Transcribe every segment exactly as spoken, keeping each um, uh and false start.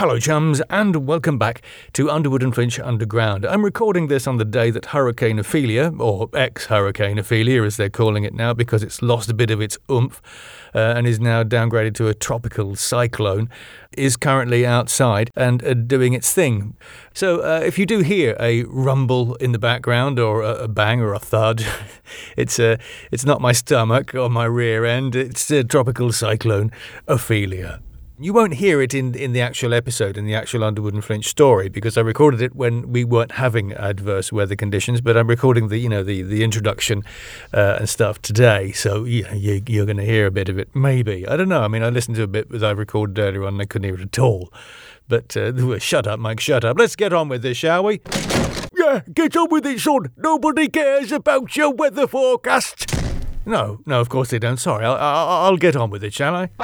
Hello chums, and welcome back to Underwood and Finch Underground. I'm recording this on the day that Hurricane Ophelia, or ex-Hurricane Ophelia as they're calling it now because it's lost a bit of its oomph uh, and is now downgraded to a tropical cyclone, is currently outside and uh, doing its thing. So uh, if you do hear a rumble in the background or a, a bang or a thud, it's uh, it's not my stomach or my rear end, it's a tropical cyclone Ophelia. You won't hear it in, in the actual episode, in the actual Underwood and Finch story, because I recorded it when we weren't having adverse weather conditions, but I'm recording the, you know, the, the introduction uh, and stuff today, so yeah, you, you're going to hear a bit of it, maybe. I don't know, I mean, I listened to a bit that I recorded earlier on and I couldn't hear it at all. But, uh, shut up, Mike, shut up. Let's get on with this, shall we? Yeah, get on with it, son. Nobody cares about your weather forecast. No, no, of course they don't. Sorry, I'll, I'll, I'll get on with it, shall I?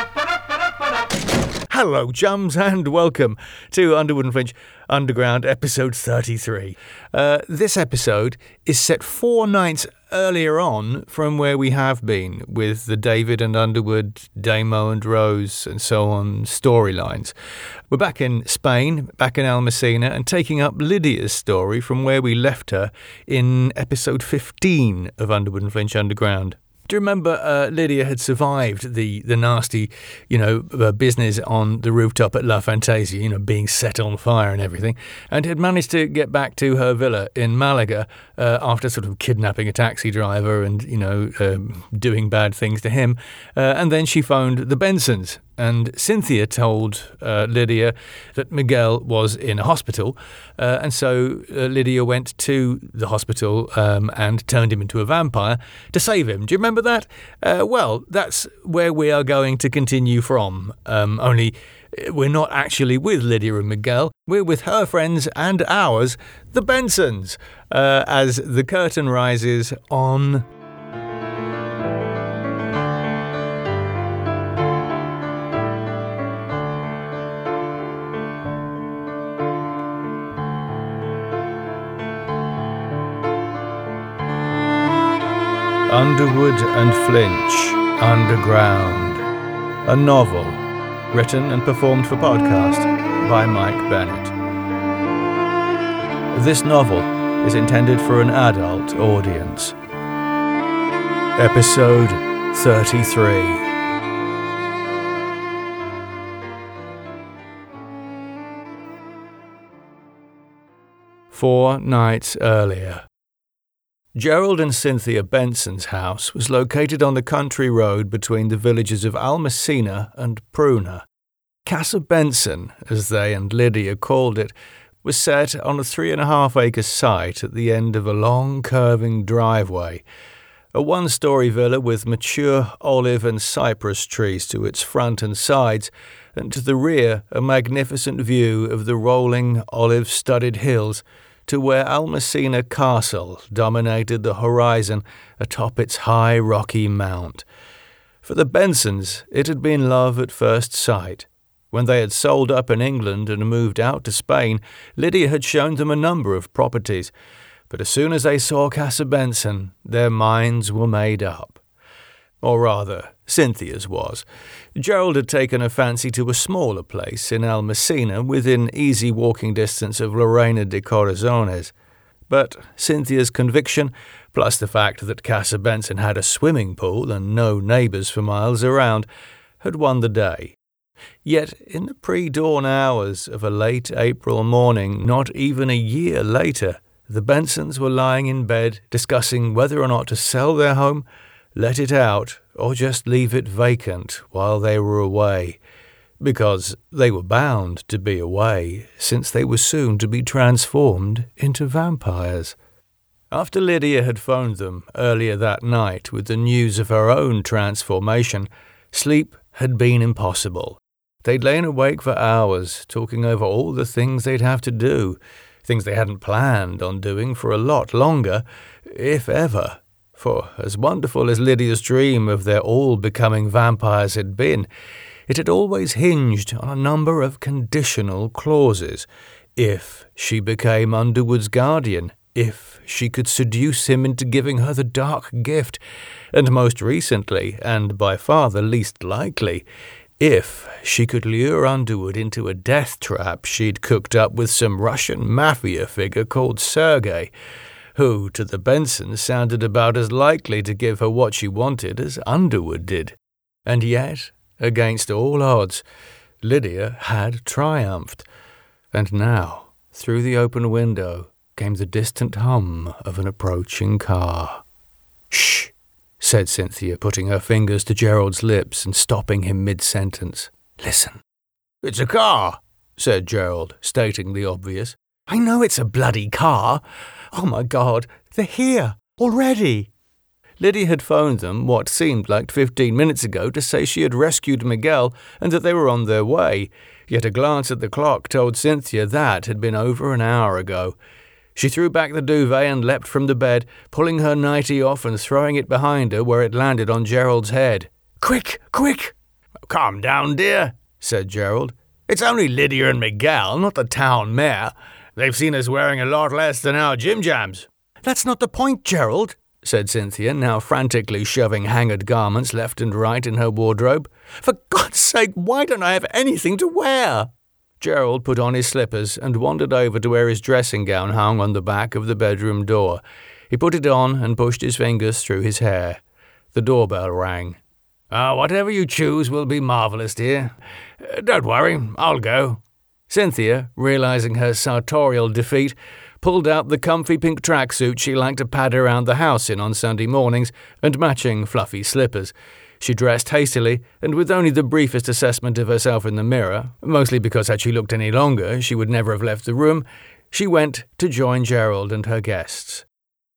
Hello, chums, and welcome to Underwood and Finch Underground, episode thirty-three. Uh, this episode is set four nights earlier on from where we have been with the David and Underwood, Damo and Rose, and so on storylines. We're back in Spain, back in Almacina, and taking up Lydia's story from where we left her in episode fifteen of Underwood and Finch Underground. Do you remember uh, Lydia had survived the, the nasty, you know, uh, business on the rooftop at La Fantasia, you know, being set on fire and everything, and had managed to get back to her villa in Malaga uh, after sort of kidnapping a taxi driver and, you know, um, doing bad things to him. Uh, and then she phoned the Bensons. And Cynthia told uh, Lydia that Miguel was in a hospital, uh, and so uh, Lydia went to the hospital um, and turned him into a vampire to save him. Do you remember that? Uh, well, that's where we are going to continue from, um, only we're not actually with Lydia and Miguel. We're with her friends and ours, the Bensons, uh, as the curtain rises on... Underwood and Finch Underground, a novel written and performed for podcast by Mike Bennett. This novel is intended for an adult audience. Episode thirty-three. Four nights earlier. Gerald and Cynthia Benson's house was located on the country road between the villages of Almacina and Pruna. Casa Benson, as they and Lydia called it, was set on a three-and-a-half-acre site at the end of a long, curving driveway, a one-story villa with mature olive and cypress trees to its front and sides, and to the rear a magnificent view of the rolling, olive-studded hills to where Almacina Castle dominated the horizon atop its high rocky mount. For the Bensons, it had been love at first sight. When they had sold up in England and moved out to Spain, Lydia had shown them a number of properties, but as soon as they saw Casa Benson, their minds were made up. Or rather, Cynthia's was. Gerald had taken a fancy to a smaller place in Almacina within easy walking distance of Lorena de Corazones. But Cynthia's conviction, plus the fact that Casa Benson had a swimming pool and no neighbours for miles around, had won the day. Yet in the pre-dawn hours of a late April morning, not even a year later, the Bensons were lying in bed discussing whether or not to sell their home, let it out, or just leave it vacant while they were away, because they were bound to be away, since they were soon to be transformed into vampires. After Lydia had phoned them earlier that night with the news of her own transformation, sleep had been impossible. They'd lain awake for hours, talking over all the things they'd have to do, things they hadn't planned on doing for a lot longer, if ever. For as wonderful as Lydia's dream of their all becoming vampires had been, it had always hinged on a number of conditional clauses. If she became Underwood's guardian, if she could seduce him into giving her the dark gift, and most recently, and by far the least likely, If she could lure Underwood into a death trap she'd cooked up with some Russian mafia figure called Sergei, who, to the Bensons, sounded about as likely to give her what she wanted as Underwood did. And yet, against all odds, Lydia had triumphed. And now, through the open window, came the distant hum of an approaching car. "Shh," said Cynthia, putting her fingers to Gerald's lips and stopping him mid-sentence. "Listen." "It's a car," said Gerald, stating the obvious. "I know it's a bloody car. Oh my God, they're here, already." Lydia had phoned them what seemed like fifteen minutes ago to say she had rescued Miguel and that they were on their way, yet a glance at the clock told Cynthia that had been over an hour ago. She threw back the duvet and leapt from the bed, pulling her nightie off and throwing it behind her where it landed on Gerald's head. "Quick, quick!" "Calm down, dear," said Gerald. "It's only Lydia and Miguel, not the town mayor. They've seen us wearing a lot less than our Jim Jams." "That's not the point, Gerald," said Cynthia, now frantically shoving hangered garments left and right in her wardrobe. "For God's sake, why don't I have anything to wear?" Gerald put on his slippers and wandered over to where his dressing gown hung on the back of the bedroom door. He put it on and pushed his fingers through his hair. The doorbell rang. "Ah, whatever you choose will be marvellous, dear. Uh, don't worry, I'll go." Cynthia, realizing her sartorial defeat, pulled out the comfy pink tracksuit she liked to pad around the house in on Sunday mornings and matching fluffy slippers. She dressed hastily, and with only the briefest assessment of herself in the mirror, mostly because had she looked any longer she would never have left the room, she went to join Gerald and her guests.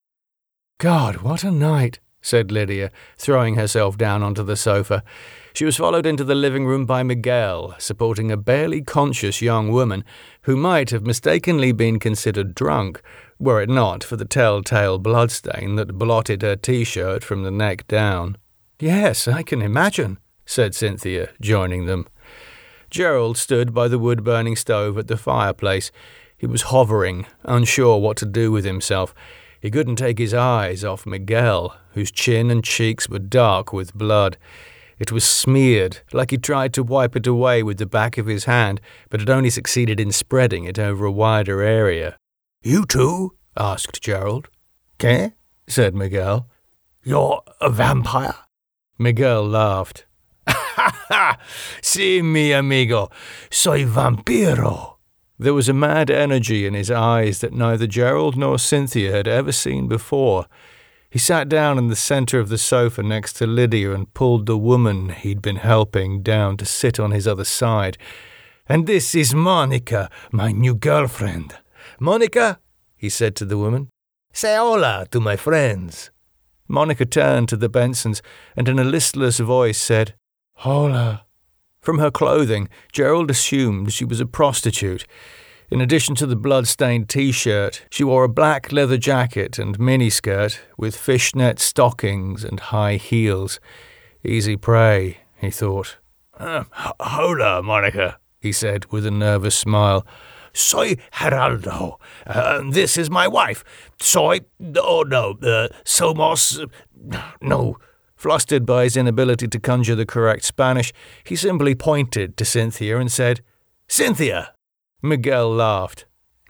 "God, what a night," said Lydia, throwing herself down onto the sofa. She was followed into the living room by Miguel, supporting a barely conscious young woman who might have mistakenly been considered drunk, were it not for the telltale bloodstain that blotted her T-shirt from the neck down. "Yes, I can imagine," said Cynthia, joining them. Gerald stood by the wood-burning stove at the fireplace. He was hovering, unsure what to do with himself. He couldn't take his eyes off Miguel, whose chin and cheeks were dark with blood. It was smeared, like he tried to wipe it away with the back of his hand, but had only succeeded in spreading it over a wider area. "You too?" asked Gerald. "Qu'est?" said Miguel. "You're a vampire?" Miguel laughed. "Ha ha! Si, mi amigo, soy vampiro." There was a mad energy in his eyes that neither Gerald nor Cynthia had ever seen before. He sat down in the centre of the sofa next to Lydia and pulled the woman he'd been helping down to sit on his other side. "And this is Monica, my new girlfriend. Monica," he said to the woman, "say hola to my friends." Monica turned to the Bensons and in a listless voice said, "Hola." From her clothing, Gerald assumed she was a prostitute. In addition to the blood-stained T-shirt, she wore a black leather jacket and miniskirt with fishnet stockings and high heels. Easy prey, he thought. Uh, "Hola, Monica," he said with a nervous smile. "Soy Geraldo. Uh, this is my wife. Soy... Oh, no. Uh, somos... Uh, no." Flustered by his inability to conjure the correct Spanish, he simply pointed to Cynthia and said, "Cynthia!" Miguel laughed.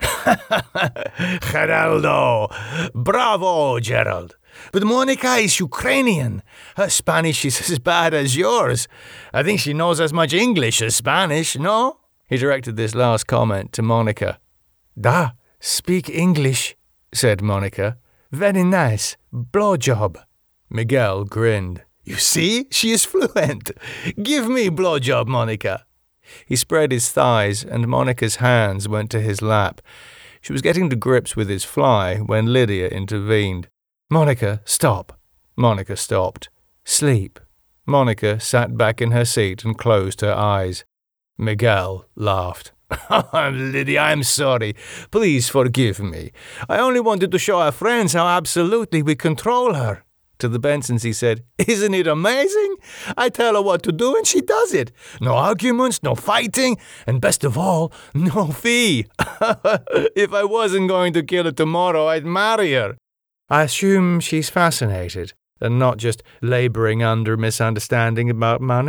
"Geraldo! Bravo, Gerald! But Monica is Ukrainian. Her Spanish is as bad as yours. I think she knows as much English as Spanish, no?" He directed this last comment to Monica. "Da, speak English," said Monica. "Very nice. Blowjob." Miguel grinned. "You see, she is fluent. Give me blowjob, Monica." He spread his thighs, and Monica's hands went to his lap. She was getting to grips with his fly when Lydia intervened. "Monica, stop." Monica stopped. "Sleep." Monica sat back in her seat and closed her eyes. Miguel laughed. "Lydia, I'm sorry. Please forgive me. I only wanted to show our friends how absolutely we control her." To the Bensons he said, "Isn't it amazing? I tell her what to do and she does it. No arguments, no fighting, and best of all, no fee. If I wasn't going to kill her tomorrow, I'd marry her." "I assume she's fascinated, and not just labouring under misunderstanding about money?"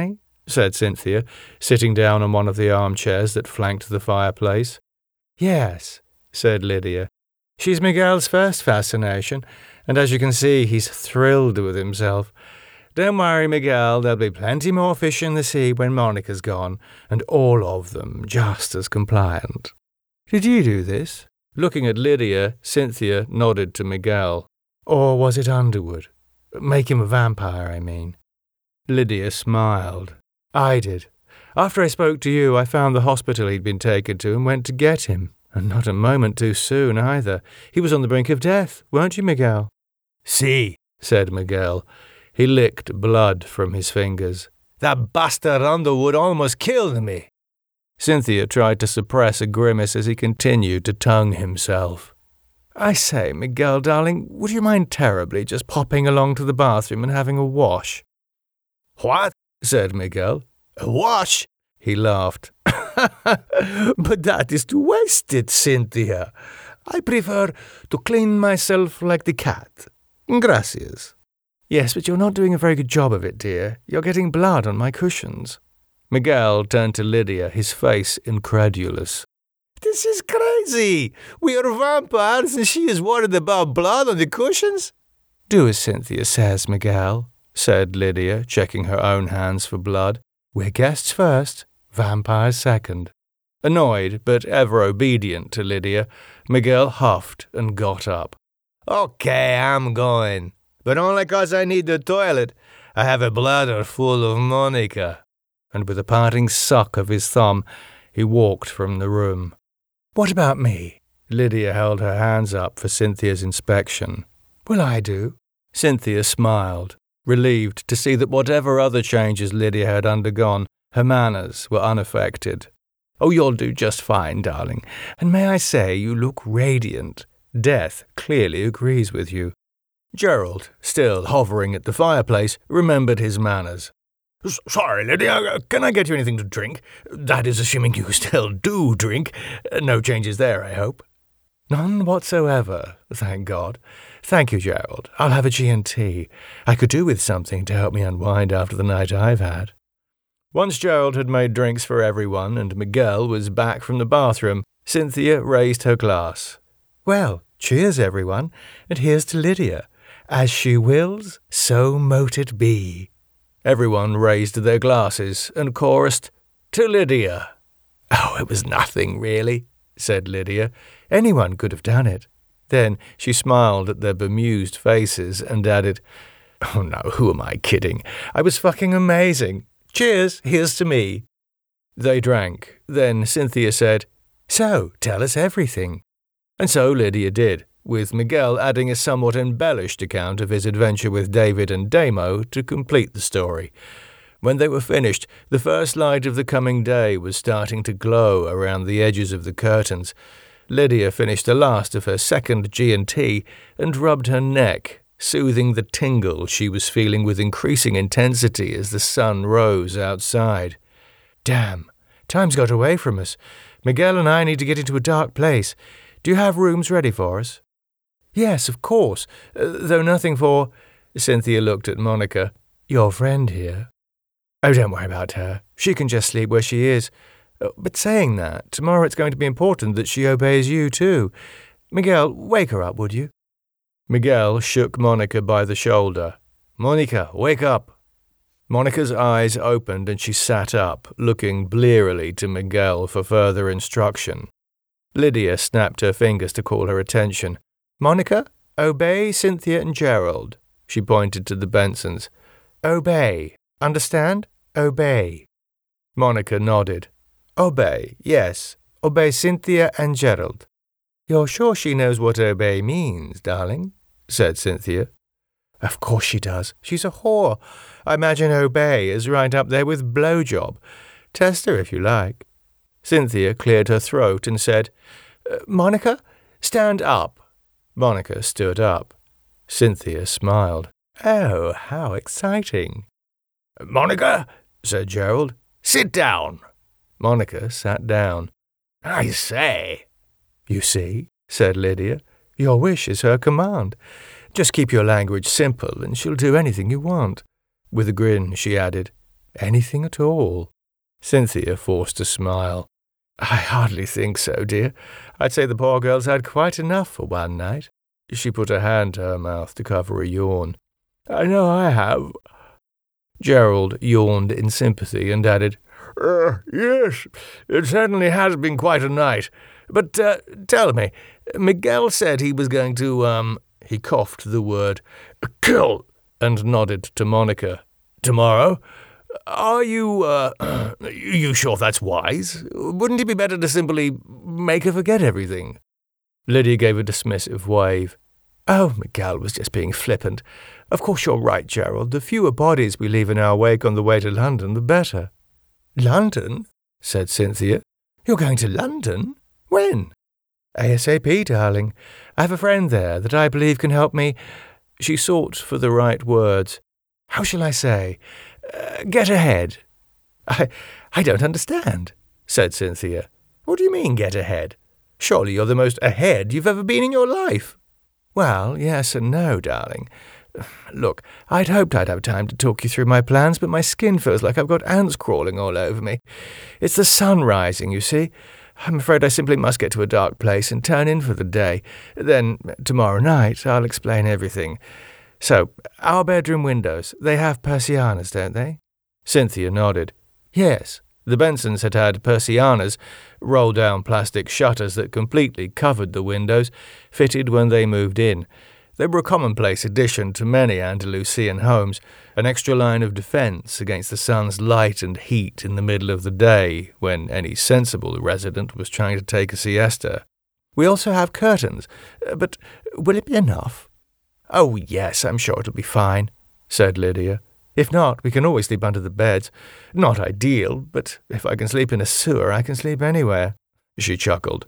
said Cynthia, sitting down on one of the armchairs that flanked the fireplace. Yes, said Lydia. She's Miguel's first fascination, and as you can see, he's thrilled with himself. Don't worry, Miguel, there'll be plenty more fish in the sea when Monica's gone, and all of them just as compliant. Did you do this? Looking at Lydia, Cynthia nodded to Miguel. Or was it Underwood? Make him a vampire, I mean. Lydia smiled. I did. After I spoke to you, I found the hospital he'd been taken to and went to get him. And not a moment too soon, either. He was on the brink of death, weren't you, Miguel? Si, said Miguel. He licked blood from his fingers. That bastard Underwood almost killed me. Cynthia tried to suppress a grimace as he continued to tongue himself. I say, Miguel, darling, would you mind terribly just popping along to the bathroom and having a wash? What? Said Miguel. A wash? He laughed. But that is too wasted, Cynthia. I prefer to clean myself like the cat. Gracias. Yes, but you're not doing a very good job of it, dear. You're getting blood on my cushions. Miguel turned to Lydia, his face incredulous. This is crazy. We are vampires and she is worried about blood on the cushions? Do as Cynthia says, Miguel, said Lydia, checking her own hands for blood. We're guests first, vampires second. Annoyed, but ever obedient to Lydia, Miguel huffed and got up. Okay, I'm going. But only 'cause I need the toilet. I have a bladder full of Monica. And with a parting suck of his thumb, he walked from the room. What about me? Lydia held her hands up for Cynthia's inspection. Will I do? Cynthia smiled, relieved to see that whatever other changes Lydia had undergone, her manners were unaffected. Oh, you'll do just fine, darling. And may I say, you look radiant. Death clearly agrees with you. Gerald, still hovering at the fireplace, remembered his manners. Sorry, Lydia, can I get you anything to drink? That is assuming you still do drink. No changes there, I hope. None whatsoever, thank God. Thank you, Gerald. I'll have a G and T. I could do with something to help me unwind after the night I've had. Once Gerald had made drinks for everyone and Miguel was back from the bathroom, Cynthia raised her glass. Well, cheers, everyone, and here's to Lydia. As she wills, so mote it be. Everyone raised their glasses and chorused, To Lydia. Oh, it was nothing, really, said Lydia. Anyone could have done it. Then she smiled at their bemused faces and added, Oh no, who am I kidding? I was fucking amazing. Cheers, here's to me. They drank. Then Cynthia said, So, tell us everything. And so Lydia did, with Miguel adding a somewhat embellished account of his adventure with David and Damo to complete the story. When they were finished, the first light of the coming day was starting to glow around the edges of the curtains. Lydia finished the last of her second G and T and rubbed her neck, soothing the tingle she was feeling with increasing intensity as the sun rose outside. Damn, time's got away from us. Miguel and I need to get into a dark place. Do you have rooms ready for us? Yes, of course, uh, though nothing for... Cynthia looked at Monica. Your friend here. Oh, don't worry about her. She can just sleep where she is. Uh, but saying that, tomorrow it's going to be important that she obeys you too. Miguel, wake her up, would you? Miguel shook Monica by the shoulder. Monica, wake up. Monica's eyes opened and she sat up, looking blearily to Miguel for further instruction. Lydia snapped her fingers to call her attention. Monica, obey Cynthia and Gerald. She pointed to the Bensons. Obey. Understand? Obey. Monica nodded. Obey, yes. Obey Cynthia and Gerald. You're sure she knows what obey means, darling? Said Cynthia. Of course she does. She's a whore. I imagine obey is right up there with blowjob. Test her if you like. Cynthia cleared her throat and said, Monica, stand up. Monica stood up. Cynthia smiled. Oh, how exciting. Monica, said Gerald, sit down. Monica sat down. I say. You see, said Lydia, your wish is her command. Just keep your language simple and she'll do anything you want. With a grin, she added, Anything at all? Cynthia forced a smile. I hardly think so, dear. I'd say the poor girl's had quite enough for one night. She put her hand to her mouth to cover a yawn. I know I have. Gerald yawned in sympathy and added, uh, yes, it certainly has been quite a night. But uh, tell me, Miguel said he was going to, um, he coughed the word, kill, and nodded to Monica. Tomorrow? Are you, uh, you sure that's wise? Wouldn't it be better to simply make her forget everything? Lydia gave a dismissive wave. Oh, Miguel was just being flippant. Of course you're right, Gerald. The fewer bodies we leave in our wake on the way to London, the better. London? Said Cynthia. You're going to London? When? ASAP, darling. I have a friend there that I believe can help me. She sought for the right words. How shall I say? Uh, get ahead. I, I don't understand, said Cynthia. What do you mean, get ahead? Surely you're the most ahead you've ever been in your life. Well, yes and no, darling. Look, I'd hoped I'd have time to talk you through my plans, but my skin feels like I've got ants crawling all over me. It's the sun rising, you see. I'm afraid I simply must get to a dark place and turn in for the day. Then, tomorrow night, I'll explain everything. So, our bedroom windows, they have persianas, don't they? Cynthia nodded. Yes, the Bensons had had persianas, roll-down plastic shutters that completely covered the windows, fitted when they moved in. They were a commonplace addition to many Andalusian homes, an extra line of defence against the sun's light and heat in the middle of the day when any sensible resident was trying to take a siesta. We also have curtains, but will it be enough? Oh, yes, I'm sure it'll be fine, said Lydia. If not, we can always sleep under the beds. Not ideal, but if I can sleep in a sewer, I can sleep anywhere. She chuckled.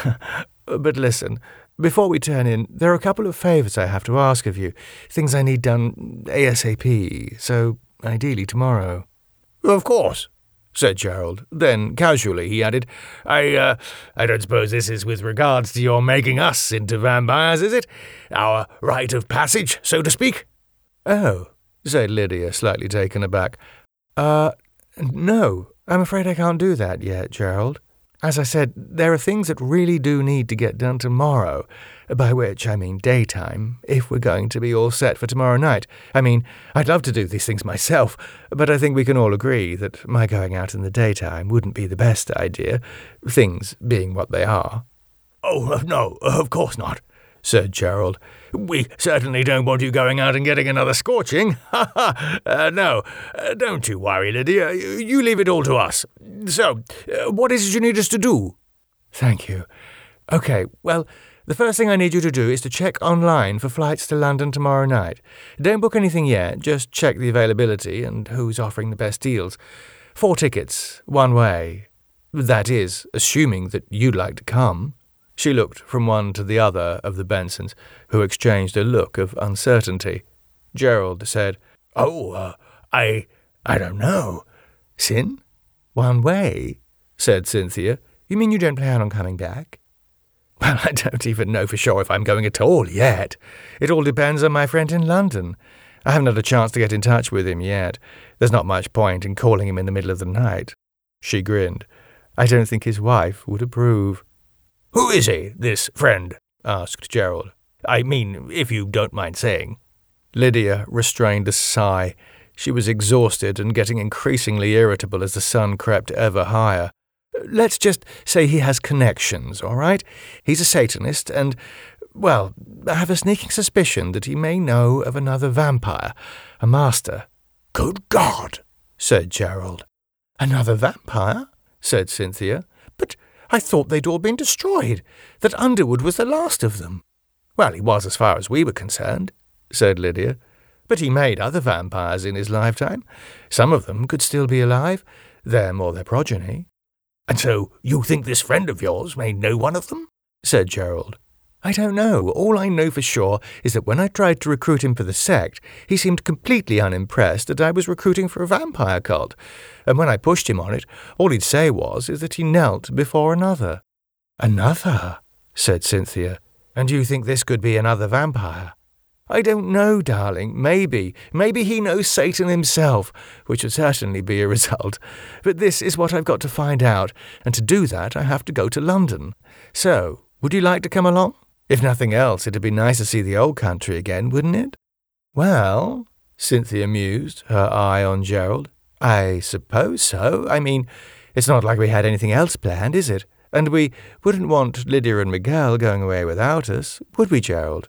But listen, before we turn in, there are a couple of favours I have to ask of you, things I need done ASAP, so ideally tomorrow. Of course, said Gerald. Then, casually, he added, I, uh, I don't suppose this is with regards to your making us into vampires, is it? Our rite of passage, so to speak? Oh, said Lydia, slightly taken aback. Uh, no, I'm afraid I can't do that yet, Gerald. As I said, there are things that really do need to get done tomorrow, by which I mean daytime, if we're going to be all set for tomorrow night. I mean, I'd love to do these things myself, but I think we can all agree that my going out in the daytime wouldn't be the best idea, things being what they are. Oh, no, of course not, said Gerald. We certainly don't want you going out and getting another scorching. Ha ha! Uh, no, uh, don't you worry, Lydia. You leave it all to us. So, uh, what is it you need us to do? Thank you. Okay, well, the first thing I need you to do is to check online for flights to London tomorrow night. Don't book anything yet, just check the availability and who's offering the best deals. Four tickets, one way. That is, assuming that you'd like to come. She looked from one to the other of the Bensons, who exchanged a look of uncertainty. Gerald said, Oh, uh, I... I don't know. Sin? One way, said Cynthia. You mean you don't plan on coming back? Well, I don't even know for sure if I'm going at all yet. It all depends on my friend in London. I haven't had a chance to get in touch with him yet. There's not much point in calling him in the middle of the night. She grinned. I don't think his wife would approve. Who is he, this friend? Asked Gerald. I mean, if you don't mind saying. Lydia restrained a sigh. She was exhausted and getting increasingly irritable as the sun crept ever higher. Let's just say he has connections, all right? He's a Satanist and, well, I have a sneaking suspicion that he may know of another vampire, a master. Good God, said Gerald. Another vampire? Said Cynthia. But I thought they'd all been destroyed, that Underwood was the last of them. Well, he was as far as we were concerned, said Lydia. But he made other vampires in his lifetime. Some of them could still be alive, them or their progeny. And so you think this friend of yours may know one of them? Said Gerald. I don't know. All I know for sure is that when I tried to recruit him for the sect, he seemed completely unimpressed that I was recruiting for a vampire cult. And when I pushed him on it, all he'd say was is that he knelt before another. Another? Said Cynthia. And you think this could be another vampire? I don't know, darling. Maybe. Maybe he knows Satan himself, which would certainly be a result. But this is what I've got to find out, and to do that I have to go to London. So, would you like to come along? If nothing else, it'd be nice to see the old country again, wouldn't it? Well, Cynthia mused, her eye on Gerald. I suppose so. I mean, it's not like we had anything else planned, is it? And we wouldn't want Lydia and Miguel going away without us, would we, Gerald?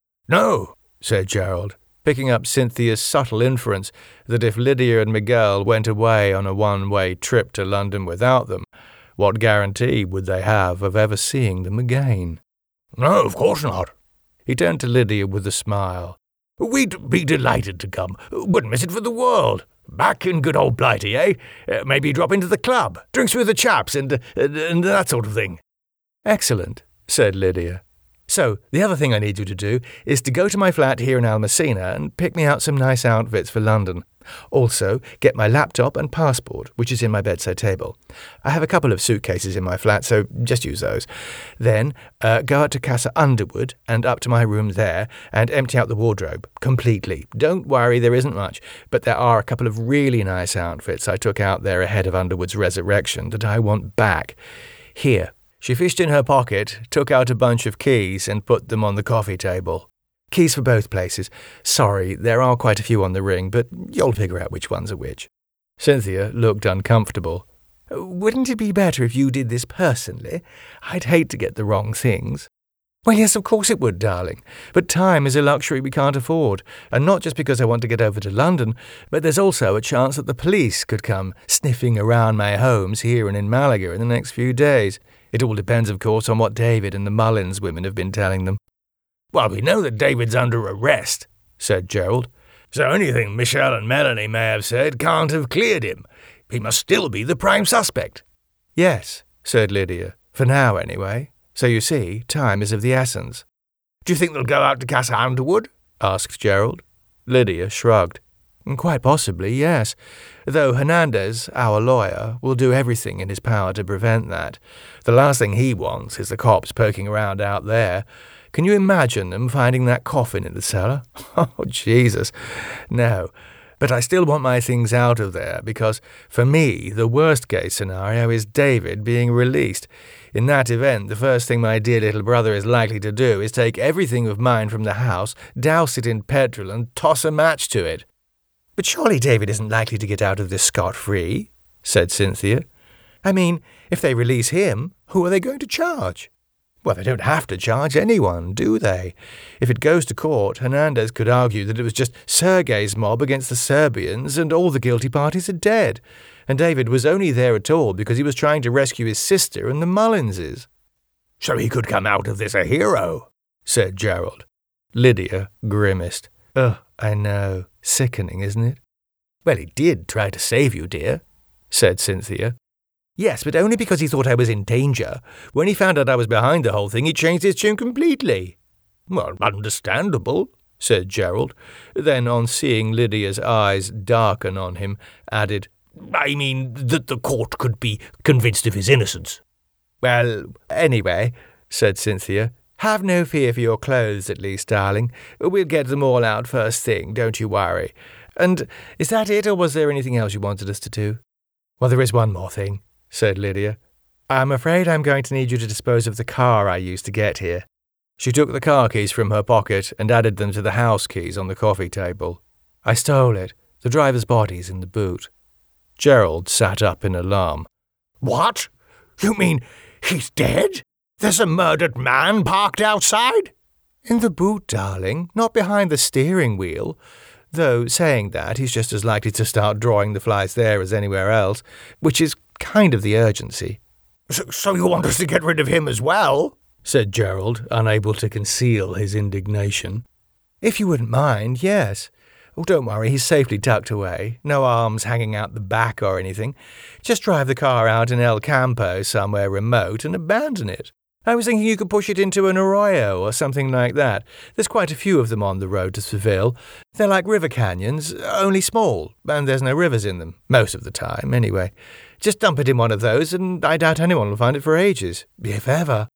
No, said Gerald, picking up Cynthia's subtle inference that if Lydia and Miguel went away on a one-way trip to London without them, what guarantee would they have of ever seeing them again? No, of course not. He turned to Lydia with a smile. We'd be delighted to come. Wouldn't miss it for the world. Back in good old Blighty, eh? Uh, maybe drop into the club, drinks with the chaps and, uh, and that sort of thing. Excellent, said Lydia. So, the other thing I need you to do is to go to my flat here in Almacina and pick me out some nice outfits for London. Also, get my laptop and passport, which is in my bedside table. I have a couple of suitcases in my flat, so just use those. Then, uh, go out to Casa Underwood and up to my room there and empty out the wardrobe completely. Don't worry, there isn't much, but there are a couple of really nice outfits I took out there ahead of Underwood's resurrection that I want back. Here. She fished in her pocket, took out a bunch of keys and put them on the coffee table. Keys for both places. Sorry, there are quite a few on the ring, but you'll figure out which ones are which. Cynthia looked uncomfortable. Wouldn't it be better if you did this personally? I'd hate to get the wrong things. Well, yes, of course it would, darling. But time is a luxury we can't afford. And not just because I want to get over to London, but there's also a chance that the police could come sniffing around my homes here and in Malaga in the next few days. It all depends, of course, on what David and the Mullins women have been telling them. Well, we know that David's under arrest, said Gerald. So anything Michelle and Melanie may have said can't have cleared him. He must still be the prime suspect. Yes, said Lydia. For now, anyway. So you see, time is of the essence. Do you think they'll go out to Casa Underwood? Asked Gerald. Lydia shrugged. Quite possibly, yes. Though Hernandez, our lawyer, will do everything in his power to prevent that. The last thing he wants is the cops poking around out there. Can you imagine them finding that coffin in the cellar? Oh, Jesus. No. But I still want my things out of there, because, for me, the worst-case scenario is David being released. In that event, the first thing my dear little brother is likely to do is take everything of mine from the house, douse it in petrol, and toss a match to it. But surely David isn't likely to get out of this scot-free, said Cynthia. I mean, if they release him, who are they going to charge? Well, they don't have to charge anyone, do they? If it goes to court, Hernandez could argue that it was just Sergei's mob against the Serbians and all the guilty parties are dead, and David was only there at all because he was trying to rescue his sister and the Mullinses. So he could come out of this a hero, said Gerald. Lydia grimaced. Ugh, I know. Sickening, isn't it? Well, he did try to save you, dear, said Cynthia. Yes, but only because he thought I was in danger. When he found out I was behind the whole thing, he changed his tune completely. Well, understandable, said Gerald. Then, on seeing Lydia's eyes darken on him, added, I mean, that the court could be convinced of his innocence. Well, anyway, said Cynthia, have no fear for your clothes, at least, darling. We'll get them all out first thing, don't you worry. And is that it, or was there anything else you wanted us to do? Well, there is one more thing, said Lydia. I'm afraid I'm going to need you to dispose of the car I used to get here. She took the car keys from her pocket and added them to the house keys on the coffee table. I stole it. The driver's body's in the boot. Gerald sat up in alarm. What? You mean he's dead? There's a murdered man parked outside? In the boot, darling, not behind the steering wheel. Though, saying that, he's just as likely to start drawing the flies there as anywhere else, which is kind of the urgency. So, so you want us to get rid of him as well? Said Gerald, unable to conceal his indignation. If you wouldn't mind, yes. Oh, don't worry, he's safely tucked away. No arms hanging out the back or anything. Just drive the car out in El Campo somewhere remote and abandon it. I was thinking you could push it into an arroyo or something like that. There's quite a few of them on the road to Seville. They're like river canyons, only small, and there's no rivers in them, most of the time, anyway. Just dump it in one of those, and I doubt anyone will find it for ages, if ever.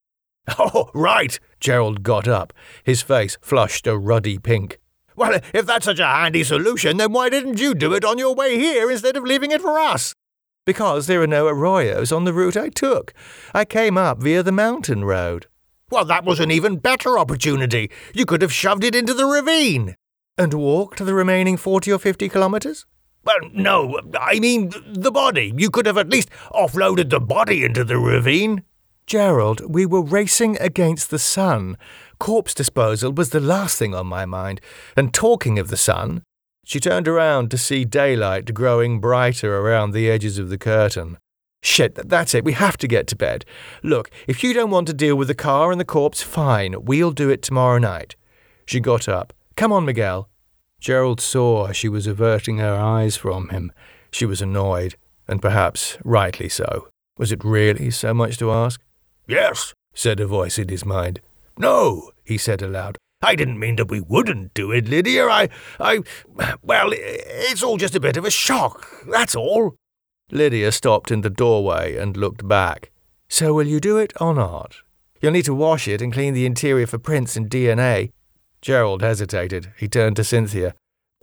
Oh, right. Gerald got up. His face flushed a ruddy pink. Well, if that's such a handy solution, then why didn't you do it on your way here instead of leaving it for us? Because there are no arroyos on the route I took. I came up via the mountain road. Well, that was an even better opportunity. You could have shoved it into the ravine. And walked the remaining forty or fifty kilometres? Well, no, I mean the body. You could have at least offloaded the body into the ravine. Gerald, we were racing against the sun. Corpse disposal was the last thing on my mind. And talking of the sun, she turned around to see daylight growing brighter around the edges of the curtain. Shit, that's it. We have to get to bed. Look, if you don't want to deal with the car and the corpse, fine. We'll do it tomorrow night. She got up. Come on, Miguel. Gerald saw she was averting her eyes from him. She was annoyed, and perhaps rightly so. Was it really so much to ask? Yes, said a voice in his mind. No, he said aloud. I didn't mean that we wouldn't do it, Lydia. I, I, well, it's all just a bit of a shock, that's all. Lydia stopped in the doorway and looked back. So will you do it or not? You'll need to wash it and clean the interior for prints and D N A. Gerald hesitated. He turned to Cynthia.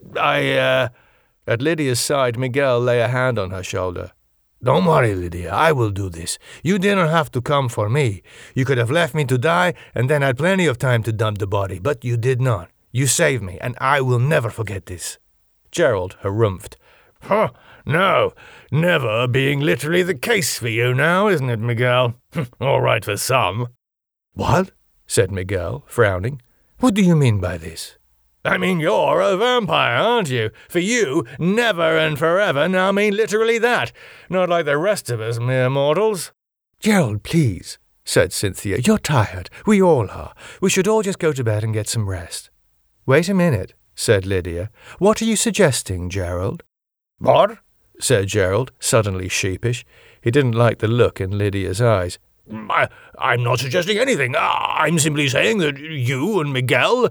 I, uh... At Lydia's side, Miguel lay a hand on her shoulder. Don't worry, Lydia, I will do this. You didn't have to come for me. You could have left me to die and then had plenty of time to dump the body, but you did not. You saved me, and I will never forget this. Gerald harumphed. Huh, no, never being literally the case for you now, isn't it, Miguel? All right for some. What? Said Miguel, frowning. What do you mean by this? I mean, you're a vampire, aren't you? For you, never and forever now mean literally that. Not like the rest of us mere mortals. Gerald, please, said Cynthia. You're tired. We all are. We should all just go to bed and get some rest. Wait a minute, said Lydia. What are you suggesting, Gerald? What? Said Gerald, suddenly sheepish. He didn't like the look in Lydia's eyes. I, I'm not suggesting anything. I'm simply saying that you and Miguel,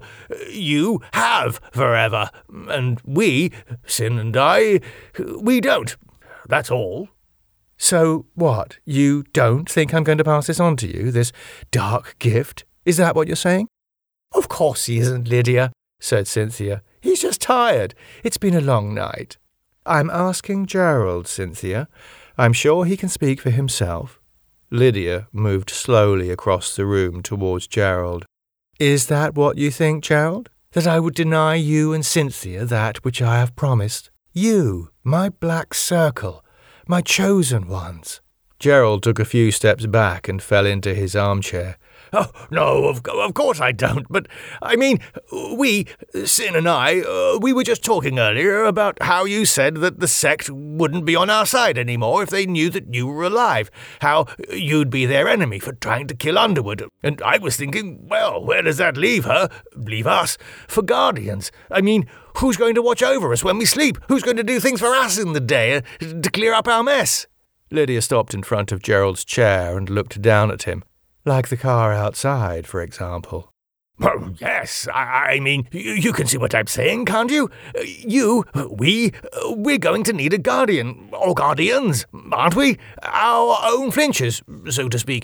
you have forever. And we, Sin and I, we don't. That's all. So what? You don't think I'm going to pass this on to you, this dark gift? Is that what you're saying? Of course he isn't, Lydia, said Cynthia. He's just tired. It's been a long night. I'm asking Gerald, Cynthia. I'm sure he can speak for himself. Lydia moved slowly across the room towards Gerald. Is that what you think, Gerald? That I would deny you and Cynthia that which I have promised? You, my black circle, my chosen ones. Gerald took a few steps back and fell into his armchair. Oh, no, of, of course I don't, but, I mean, we, Sin and I, uh, we were just talking earlier about how you said that the sect wouldn't be on our side anymore if they knew that you were alive, how you'd be their enemy for trying to kill Underwood, and I was thinking, well, where does that leave her, leave us, for guardians? I mean, who's going to watch over us when we sleep? Who's going to do things for us in the day uh, to clear up our mess? Lydia stopped in front of Gerald's chair and looked down at him. Like the car outside, for example. Well, yes, I, I mean, you, you can see what I'm saying, can't you? You, we, we're going to need a guardian, or guardians, aren't we? Our own flinches, so to speak.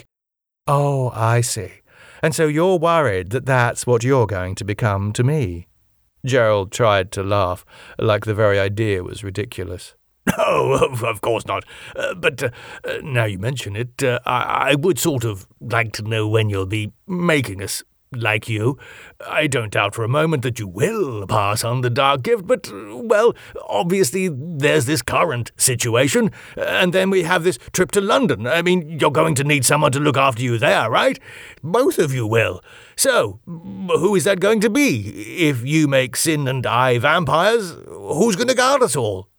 Oh, I see. And so you're worried that that's what you're going to become to me. Gerald tried to laugh, like the very idea was ridiculous. No, of course not. Uh, but uh, now you mention it, uh, I, I would sort of like to know when you'll be making us like you. I don't doubt for a moment that you will pass on the dark gift, but, well, obviously there's this current situation, and then we have this trip to London. I mean, you're going to need someone to look after you there, right? Both of you will. So, who is that going to be? If you make Sin and I vampires, who's going to guard us all?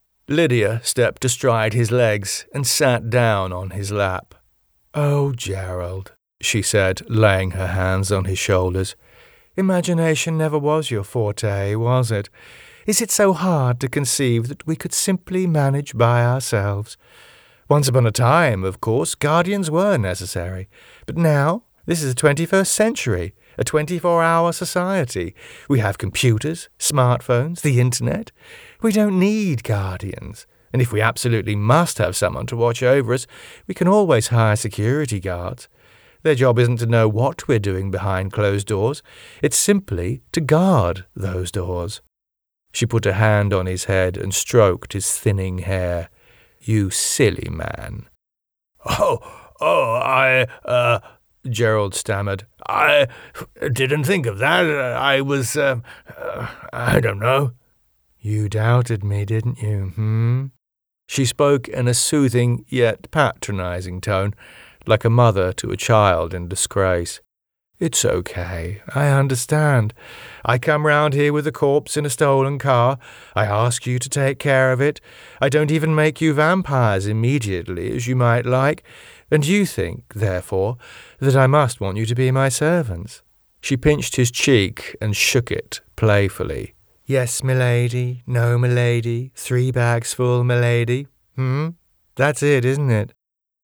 Lydia stepped astride his legs and sat down on his lap. Oh, Gerald, she said, laying her hands on his shoulders. Imagination never was your forte, was it? Is it so hard to conceive that we could simply manage by ourselves? Once upon a time, of course, guardians were necessary. But now, this is the twenty-first century, a twenty-four hour society. We have computers, smartphones, the internet. We don't need guardians. And if we absolutely must have someone to watch over us, we can always hire security guards. Their job isn't to know what we're doing behind closed doors. It's simply to guard those doors. She put a hand on his head and stroked his thinning hair. You silly man. Oh, oh, I, uh, Gerald stammered. I didn't think of that. I was, uh, uh, I don't know. You doubted me, didn't you, hmm? She spoke in a soothing yet patronizing tone, like a mother to a child in disgrace. It's okay. I understand. I come round here with a corpse in a stolen car. I ask you to take care of it. I don't even make you vampires immediately, as you might like. And you think, therefore, that I must want you to be my servants. She pinched his cheek and shook it playfully. Yes, milady. No, milady. Three bags full, milady. Hmm? That's it, isn't it?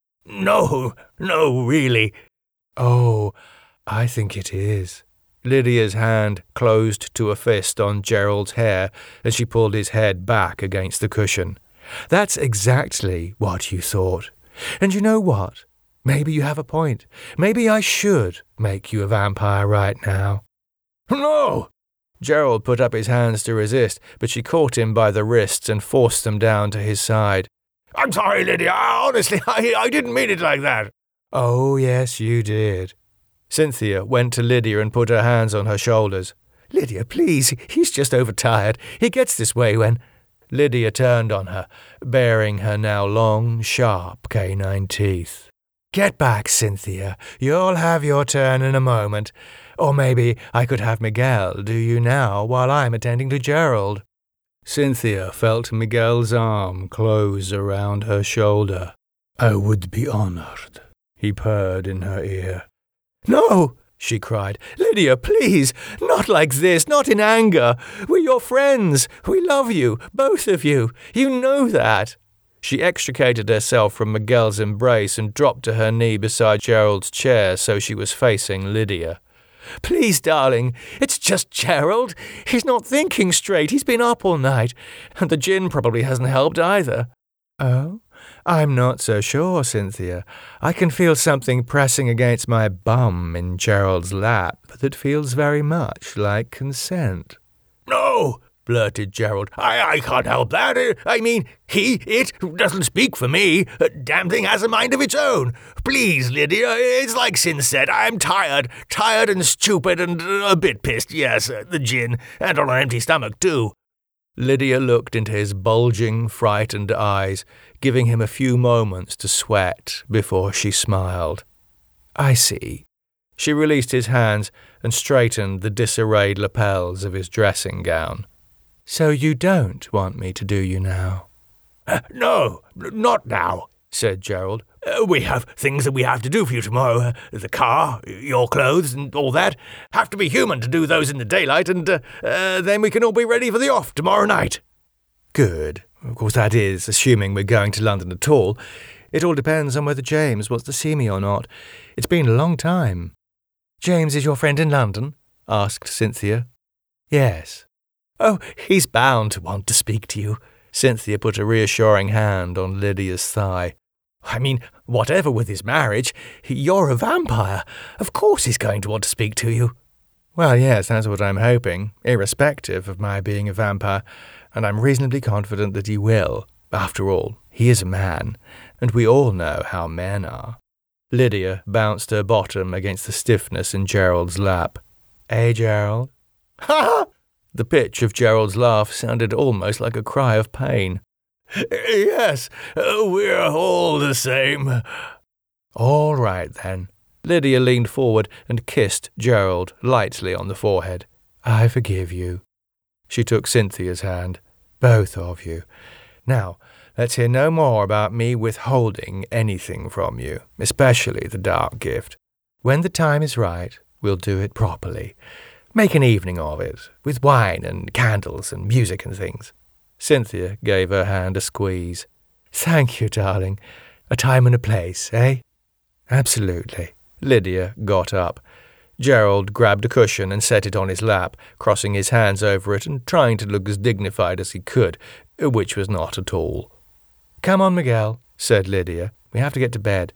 No, no, really. Oh, I think it is. Lydia's hand closed to a fist on Gerald's hair as she pulled his head back against the cushion. That's exactly what you thought. And you know what? Maybe you have a point. Maybe I should make you a vampire right now. No! Gerald put up his hands to resist, but she caught him by the wrists and forced them down to his side. I'm sorry, Lydia. Honestly, I, I didn't mean it like that. Oh, yes, you did. Cynthia went to Lydia and put her hands on her shoulders. Lydia, please, he's just overtired. He gets this way when... Lydia turned on her, baring her now long, sharp canine teeth. Get back, Cynthia. You'll have your turn in a moment. Or maybe I could have Miguel do you now while I'm attending to Gerald. Cynthia felt Miguel's arm close around her shoulder. I would be honored, he purred in her ear. No, she cried. Lydia, please, not like this, not in anger. We're your friends. We love you, both of you. You know that. She extricated herself from Miguel's embrace and dropped to her knee beside Gerald's chair so she was facing Lydia. Please, darling, it's just Gerald. He's not thinking straight. He's been up all night, and the gin probably hasn't helped either. Oh? I'm not so sure, Cynthia. I can feel something pressing against my bum in Gerald's lap that feels very much like consent. No, blurted Gerald. I, I can't help that. I mean, he, it, doesn't speak for me. A damn thing has a mind of its own. Please, Lydia, it's like Sin said. I'm tired. Tired and stupid and a bit pissed, yes, the gin, and on an empty stomach, too. Lydia looked into his bulging, frightened eyes, giving him a few moments to sweat before she smiled. I see. She released his hands and straightened the disarrayed lapels of his dressing gown. So you don't want me to do you now? Uh, no, not now, said Gerald. Uh, we have things that we have to do for you tomorrow. Uh, the car, your clothes, and all that. Have to be human to do those in the daylight, and uh, uh, then we can all be ready for the off tomorrow night. Good. Of course, that is, assuming we're going to London at all. It all depends on whether James wants to see me or not. It's been a long time. James is your friend in London? Asked Cynthia. Yes. Oh, he's bound to want to speak to you. Cynthia put a reassuring hand on Lydia's thigh. I mean, whatever with his marriage, you're a vampire. Of course he's going to want to speak to you. Well, yes, that's what I'm hoping, irrespective of my being a vampire, and I'm reasonably confident that he will. After all, he is a man, and we all know how men are. Lydia bounced her bottom against the stiffness in Gerald's lap. Eh, Gerald? Ha ha! The pitch of Gerald's laugh sounded almost like a cry of pain. Yes, we're all the same. All right, then. Lydia leaned forward and kissed Gerald lightly on the forehead. I forgive you. She took Cynthia's hand. Both of you. Now, let's hear no more about me withholding anything from you, especially the dark gift. When the time is right, we'll do it properly. Make an evening of it, with wine and candles and music and things. Cynthia gave her hand a squeeze. Thank you, darling. A time and a place, eh? Absolutely. Lydia got up. Gerald grabbed a cushion and set it on his lap, crossing his hands over it and trying to look as dignified as he could, which was not at all. Come on, Miguel, said Lydia. We have to get to bed.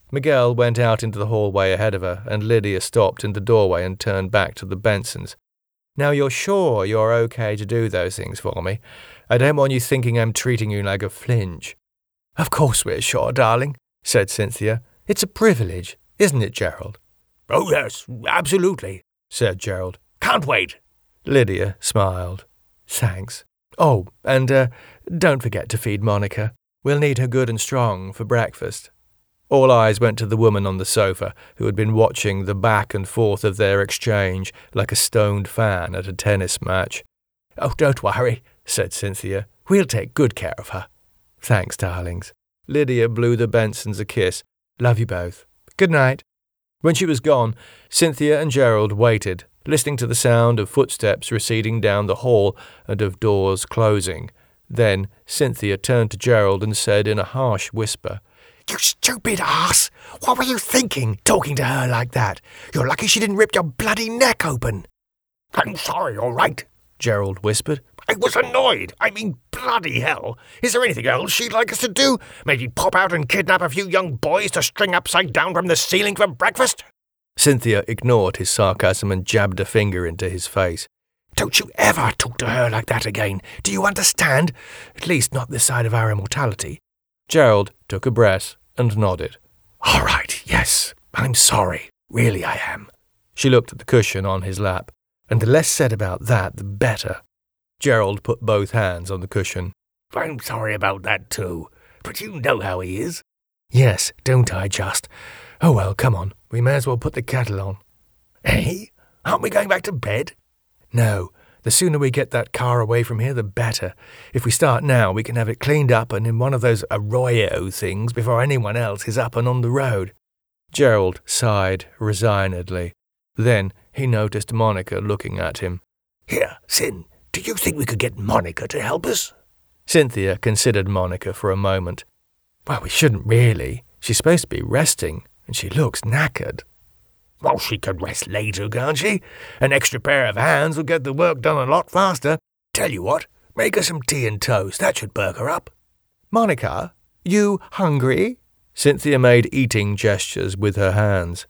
Miguel went out into the hallway ahead of her, and Lydia stopped in the doorway and turned back to the Bensons. Now you're sure you're okay to do those things for me? I don't want you thinking I'm treating you like a flinch. Of course we're sure, darling, said Cynthia. It's a privilege, isn't it, Gerald? Oh, yes, absolutely, said Gerald. Can't wait. Lydia smiled. Thanks. Oh, and uh, don't forget to feed Monica. We'll need her good and strong for breakfast. All eyes went to the woman on the sofa, who had been watching the back and forth of their exchange like a stoned fan at a tennis match. Oh, don't worry, said Cynthia. We'll take good care of her. Thanks, darlings. Lydia blew the Bensons a kiss. Love you both. Good night. When she was gone, Cynthia and Gerald waited, listening to the sound of footsteps receding down the hall and of doors closing. Then Cynthia turned to Gerald and said in a harsh whisper, You stupid ass! What were you thinking, talking to her like that? You're lucky she didn't rip your bloody neck open. I'm sorry, all right, Gerald whispered. I was annoyed. I mean, bloody hell. Is there anything else she'd like us to do? Maybe pop out and kidnap a few young boys to string upside down from the ceiling for breakfast? Cynthia ignored his sarcasm and jabbed a finger into his face. Don't you ever talk to her like that again. Do you understand? At least not this side of our immortality. Gerald took a breath and nodded. All right, yes, I'm sorry. Really I am. She looked at the cushion on his lap. And the less said about that, the better. Gerald put both hands on the cushion. I'm sorry about that too, but you know how he is. Yes, don't I just? Oh well, come on, we may as well put the kettle on. Eh? Aren't we going back to bed? No, the sooner we get that car away from here, the better. If we start now, we can have it cleaned up and in one of those Arroyo things before anyone else is up and on the road. Gerald sighed resignedly. Then he noticed Monica looking at him. Here, Cyn, do you think we could get Monica to help us? Cynthia considered Monica for a moment. Well, we shouldn't really. She's supposed to be resting, and she looks knackered. Well, she could rest later, can't she? An extra pair of hands will get the work done a lot faster. Tell you what, make her some tea and toast. That should perk her up. Monica, you hungry? Cynthia made eating gestures with her hands.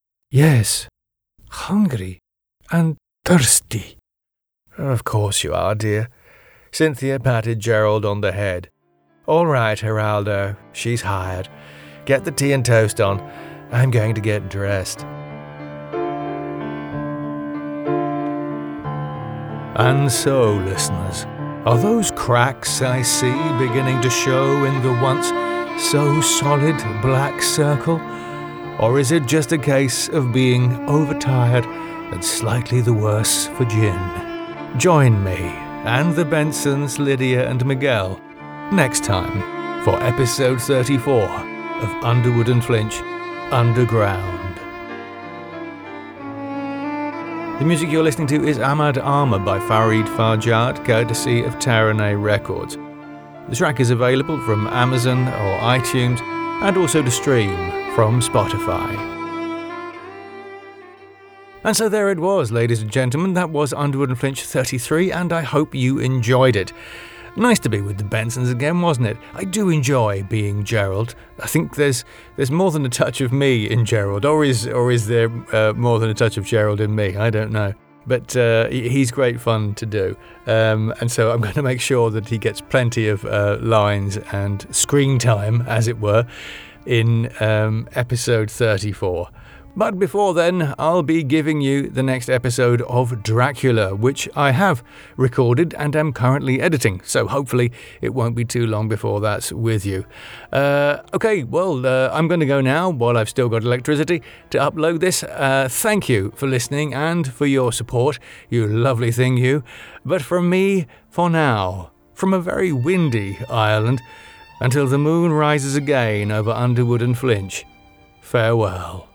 Yes, hungry and thirsty. Of course you are, dear. Cynthia patted Gerald on the head. All right, Geraldo, she's hired. Get the tea and toast on. I'm going to get dressed. And so, listeners, are those cracks I see beginning to show in the once so solid black circle? Or is it just a case of being overtired and slightly the worse for gin? Join me and the Bensons, Lydia and Miguel, next time for episode thirty-four of Underwood and Flinch Underground. The music you're listening to is Ahmad Armour by Farid Farjad, courtesy of Taranay Records. The track is available from Amazon or iTunes and also to stream from Spotify. And so there it was, ladies and gentlemen. That was Underwood and Flinch thirty-three, and I hope you enjoyed it. Nice to be with the Bensons again, wasn't it? I do enjoy being Gerald. I think there's there's more than a touch of me in Gerald, or is or is there uh, more than a touch of Gerald in me? I don't know. But uh, he's great fun to do. Um, and so I'm going to make sure that he gets plenty of uh, lines and screen time, as it were, in um, episode thirty-four. But before then, I'll be giving you the next episode of Dracula, which I have recorded and am currently editing, so hopefully it won't be too long before that's with you. Uh, okay, well, uh, I'm going to go now, while I've still got electricity, to upload this. Uh, thank you for listening and for your support, you lovely thing, you. But from me, for now, from a very windy Ireland, until the moon rises again over Underwood and Flinch, farewell.